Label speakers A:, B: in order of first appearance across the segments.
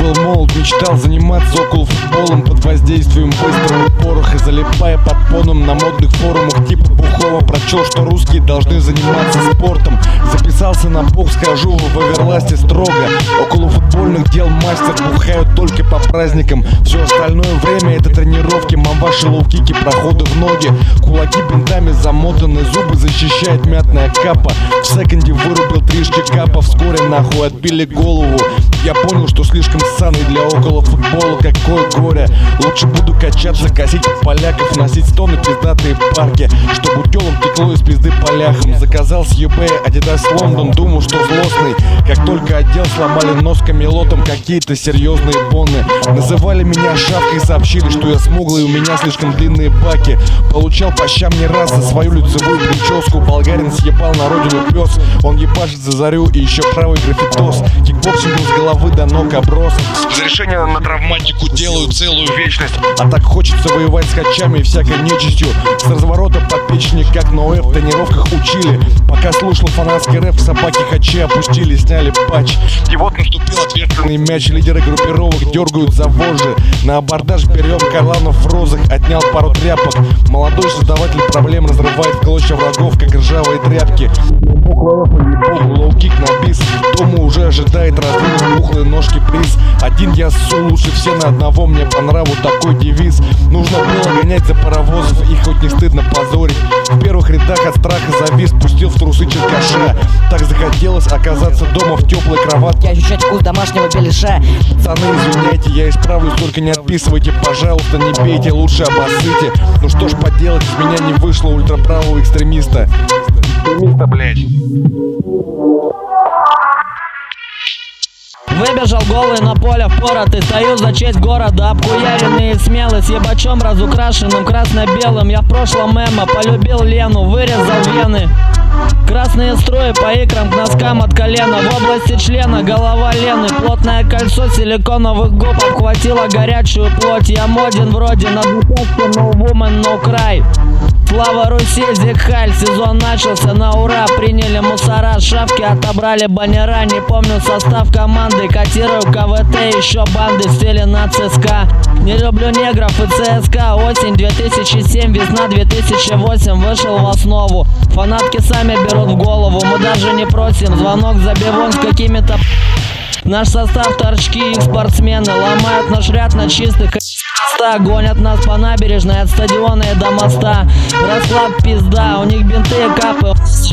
A: был молод, мечтал заниматься около футболом под воздействием быстрого пороха, залипая под поном на модных форумах типа Бухова. Прочел, что русские должны заниматься спортом. Записался на бокс, хожу в оверласте строго. Около футбольных дел мастер, бухают только по праздникам. Все остальное время это тренировки, мамбаши, лоу-кики, проходы в ноги. Кулаки бинтами замотаны, зубы защищает мятная капа. В секонде вырубил 3 штикапа, вскоре нахуй отбили голову. Я понял, что слишком ссаный для около футбола, какое горе. Лучше буду качаться, косить поляков, носить стоны пиздатые парки, чтобы телом текло из пизды поляхам. Заказал с eBay Adidas London, думал, что злостный. Как только отдел, сломали нос камелотом какие-то серьезные боны. Называли меня шавкой, сообщили, что я смуглый, у меня слишком длинные баки. Получал по щам не раз за свою лицевую прическу. Болгарин съебал на родину пес, он ебашит за зарю и еще правый графитос. Кикбоксингом с головы до ног оброс. Разрешение на травматику делаю целую вечность. А так хочется воевать с хачами и всякой нечистью. С разворота по печени, как на ОФ в тренировках учили. Пока слушал фанатский рэп, собаки хачи опустили, сняли патч. И вот наступил ответственный мяч. Лидеры группировок дергают за вожжи. На абордаж берем Карланов в розах. Отнял пару тряпок. Молодой создаватель проблем разрывает в клочья врагов, как ржавые тряпки. Лоу-кик на бис. Дома уже ожидает раздвинуть пухлые ножки приз. Один я ссу, лучше все на одного, мне по нраву такой девиз. Нужно было гонять за паровозов, их хоть не стыдно позорить. В первых рядах от страха завис, пустил в трусы черкаша. Так захотелось оказаться дома в теплой кроватке,
B: ощущать вкус домашнего беляша.
A: Пацаны, извиняйте, я исправлюсь, только не отписывайте, пожалуйста, не бейте, лучше обоссыте. Ну что ж поделать, из меня не вышло ультраправого экстремиста. Экстремиста, блять.
C: Выбежал голый на поле впоротый, стою за честь города, обхуяренный и смелый, с ебачом разукрашенным красно-белым. Я в прошлом эмо полюбил Лену, вырезал вены. Красные струи по икрам к носкам от колена. В области члена голова Лены, плотное кольцо силиконовых губ обхватило горячую плоть. Я моден вроде на двухэтажке, no woman, no cry. Слава Руси, Зигхаль, сезон начался на ура. Приняли мусора, шавки отобрали баннера. Не помню состав команды, котирую КВТ, еще банды в стиле на ЦСКА. Не люблю негров и ЦСКА. Осень 2007, весна 2008, вышел в основу. Фанатки сами берут в голову, мы даже не просим. Звонок за бивон с какими-то... Наш состав торчки, их спортсмены ломают наш ряд на чистых. Гонят нас по набережной от стадиона и до моста. Расклад пизда, у них бинты и капы.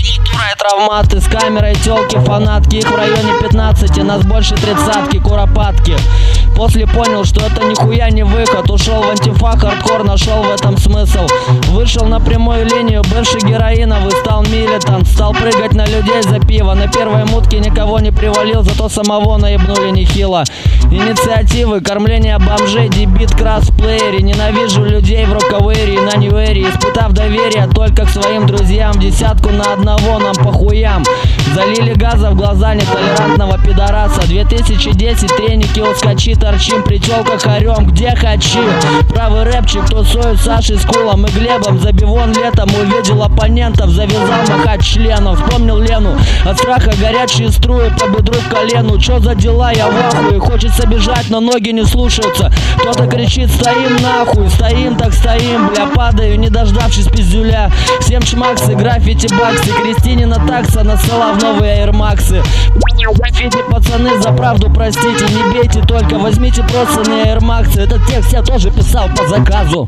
C: Травматы с камерой, телки, фанатки. Их в районе 15, нас больше 30-ки, куропатки. После понял, что это нихуя не выход. Ушел в антифа, хардкор, нашел в этом смысл. Вышел на прямую линию, бывший героиновый, стал милитант. Стал прыгать на людей за пиво. На первой мутке никого не привалил, зато самого наебнули нехило. Инициативы, кормление бомжей, дебит, кросс-плеере. Ненавижу людей в роковэре и на ньюэре. Испытав доверие только к своим друзьям, десятку на одного нам похуям. Залили газа в глаза нетолерантного пидораса. 2010, треники ускочи, торчим при тёлках орём, где хочу. Правый рэпчик тусует Сашей с Кулом и Глебом. За бивон летом увидел оппонентов, завязал махать членом. Вспомнил Лену, от страха горячие струи по бедру к колену. Чё за дела, я в ахуе, хочется бежать, но ноги не слушаются. Кто-то кричит, стоим нахуй, стоим так стоим, бля, падаю, не дождавшись пиздюля. Всем чмаксы, граффити баксы, Кристинина такса насыла в новые аирмаксы. Граффити, пацаны, за правду простите, не бейте только, возьмите просто на аирмаксы. Этот текст я тоже писал по заказу.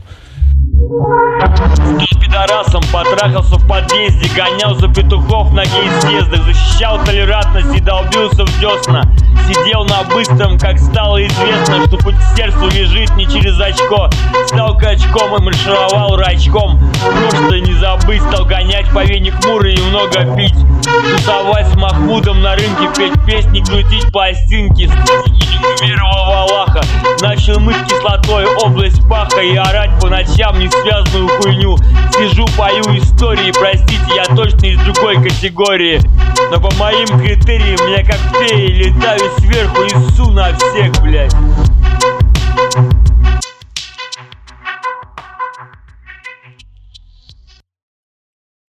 D: Стал пидорасом, потрахался в подъезде, гонял за петухов на гей-съездах, защищал толерантность и долбился в десна. Сидел на быстром, как стало известно, что путь к сердцу лежит не через очко. Стал качком и маршировал рачком. Прошлое не забыть, стал гонять по вене хмуро и много пить. Тусовать с Махмудом на рынке, петь песни, крутить пластинки. Веровал в Аллаха, начал мыть кислотой область паха и орать по ночам несвязанную хуйню. Сижу, пою истории, простите, я точно из другой категории. Но по моим критериям я как фея летаю сверху и ссу на всех, блять.